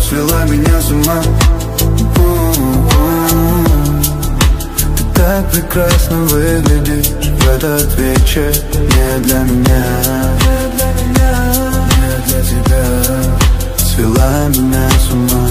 свела меня с ума. Ты так прекрасно выглядишь в этот вечер. Не для меня, не для тебя. Свела меня с ума.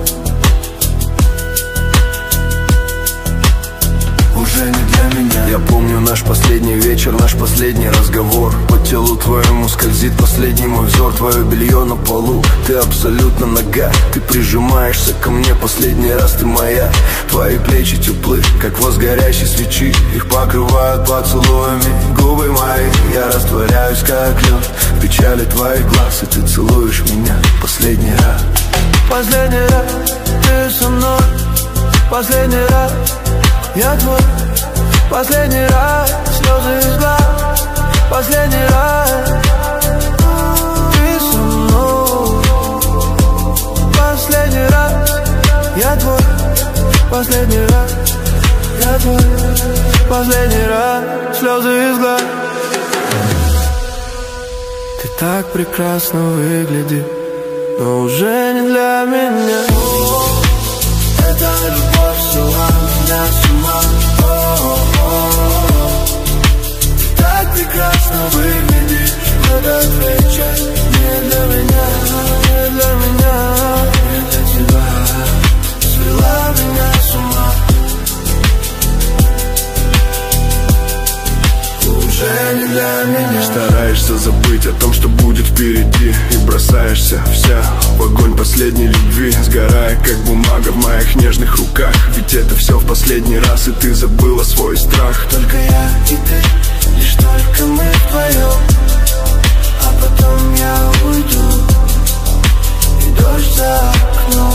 Уже не для меня. Я помню наш последний вечер, наш последний разговор. По телу твоему скользит последний мой взор. Твое белье на полу, ты абсолютно нага. Ты прижимаешься ко мне, последний раз ты моя. Твои плечи теплы, как воск горящей свечи. Их покрывают поцелуями губы мои. Я растворяюсь, как лед в печали твоих глаз. И ты целуешь меня последний раз. Последний раз ты со мной. Последний раз я твой. Последний раз слезы из глаз. Последний раз ты со мной. Последний раз я твой. Последний раз я твой. Последний раз слезы из глаз. Ты так прекрасно выглядишь, но уже не для меня. Эта любовь свела меня с ума. Ты так прекрасно выглядишь в этот вечер. Не для меня, не для меня, не для тебя. Свела меня с ума. Уже не для меня. Стараешься забыть о том, что будет впереди, и бросаешься вся в огонь последней любви, сгорая как бумага в моих нежных руках. Ведь это все в последний раз, и ты забыла свой страх. Только я и ты, лишь только мы вдвоем. А потом я уйду, и дождь за окном.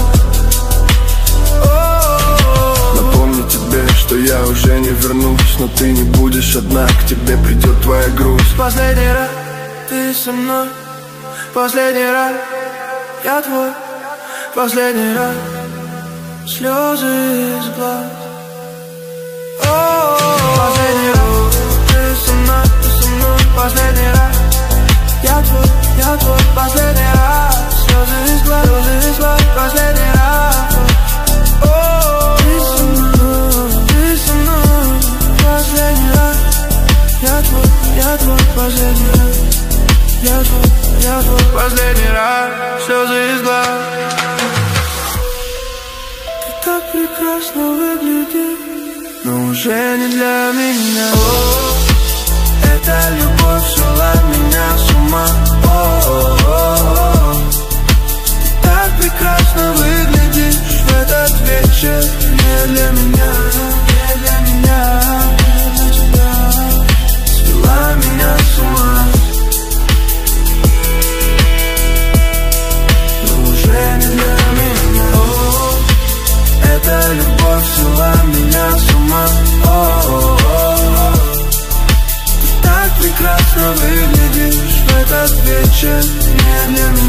Напомню тебе, что я уже не вернусь, но ты не будешь одна, к тебе придет твоя грусть. Последний раз ты со мной. Последний раз я твой. Последний раз слезы из глаз. Последний раз ты со мной, ты со мной. Последний раз я твой, я твой. Последний раз слезы из глаз, слезы из глаз. Последний раз ты со мной, ты со мной. Последний раз я твой, я твой. Последний раз я твой, я твой. Последний раз слезы из глаз. Ты так прекрасно выглядишь, но уже не для меня. Эта любовь свела меня с ума. Ты так прекрасно выглядишь в этот вечер. Не для меня, не для меня, не для тебя. Свела меня с ума. Но уже не для меня. Эта любовь свела меня с ума. Ты так прекрасно выглядишь в этот вечер. Не для меня.